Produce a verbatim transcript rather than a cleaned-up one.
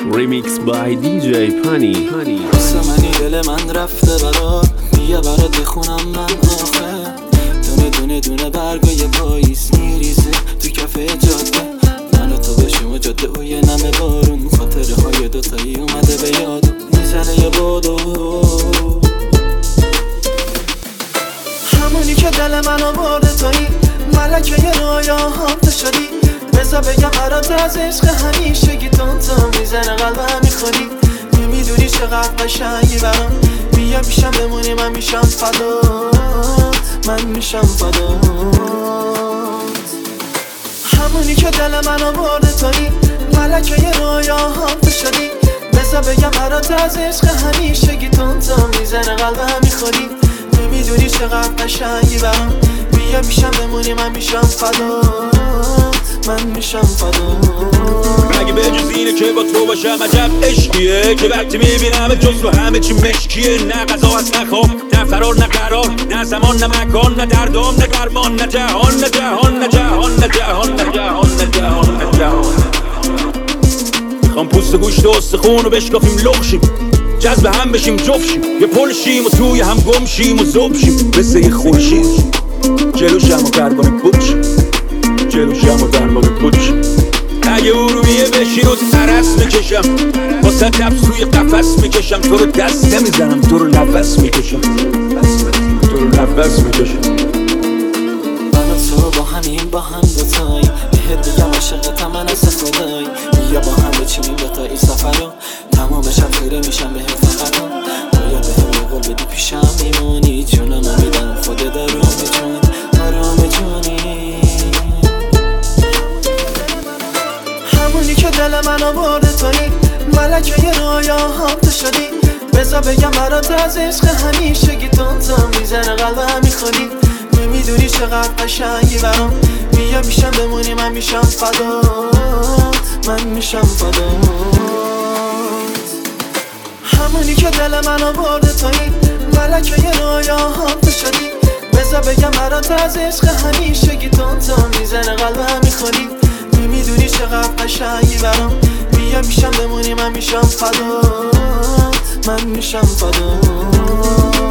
Remix by دی جی پانی. واسه منی دل من رفته برات، بیا برات بخونم من آخه. دونه دونه دونه برگای پاییز میریزه تو کف جاده، من و تو باشیم و جاده و یه نمه بارون، خاطره های دوتایی اومده به یادو میزنه یه بادو. همونی که دل منو برده تویی، ملکه رویا هم تو شدی. بذار بگم برات از عشق همیشگی تون تو میزنه قلبم میخوری. نمیدونی چقدر قشنگی برام، بیا پیشم بمونی من میشم فدات، من میشم فدات. همونی که دل منو برده تویی، ملکه رویا هم تو شدی. بذار بگم برات از عشق همیشگی تون تو میزنه قلبم میخوری. نمیدونی چقدر قشنگی برام، بیا پیشم بمونی من میشم فدات، من میشم فدات. مگه به جز اینه که با تو باشم عجب عشقیه که وقتی میبینم جز و همه چی مشکیه. نه غذا هست نه خواب نه فرار نه قرار، نه زمان نه مکان نه دردام نه درمان، نه جهان نه جهان نه جهان نه جهان نه جهان نه جهان نه جهان. میخوام پوست گوشت و استخون رو بشکافیم لخشیم، جذب هم بشیم جفشیم، یه پل شیم و توی هم گم شیم و زوب شیم. مثل یه خورشید جلوشم و درباره بوچ، جلوشم و درباره بوچ. اگه ارومیه بشی رو ترس میکشم، واسه نفس توی قفس میکشم. تو رو دست نمیزنم، تو رو نفس میکشم، تو رو نفس میکشم. من و تو با همین با هم دوتایی، بهت بگم عاشقتم من از خدایی. بیا با هم بچینیم دوتا این سفر رو، تمام شب خیره میشم بهت فقط. بایا بهم یه قول بدی پیشم میمونی، جونم رو میدم خودت آروم جون آروم جونی. همونی که دل منو برده تویی، ملکه رویا هم تو شدی. بذار بگم برات از عشق همیشگی تون تو میزنه قلبم میخوری. نمیدونی چقدر قشنگی برام، بیا پیشم بمونی من میشم فدات، من میشم فدات. همونی که دل منو برده تویی، ملکه رویا هم تو شدی. بذار بگم برات از عشق همیشگی تون تو میزنه قلبم میخوری. نمیدونی چقدر قشنگی برام، بیا پیشم بمونی من میشم فدات، من میشم فدات.